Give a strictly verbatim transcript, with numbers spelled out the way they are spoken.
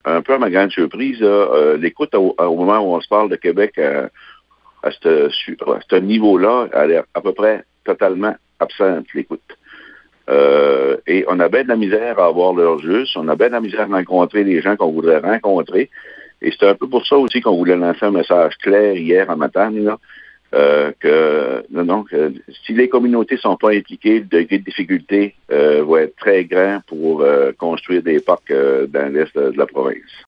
un peu à ma grande surprise, là, euh, l'écoute au, au moment où on se parle de Québec euh, à ce, à ce niveau-là, elle est à peu près totalement absente, l'écoute. Euh, et on a bien de la misère à avoir l'heure juste, on a bien de la misère à rencontrer les gens qu'on voudrait rencontrer. Et c'est un peu pour ça aussi qu'on voulait lancer un message clair hier en matin, là, euh, que, non, non, que si les communautés ne sont pas impliquées, le degré de difficulté euh, va être très grand pour euh, construire des parcs euh, dans l'est de, de la province.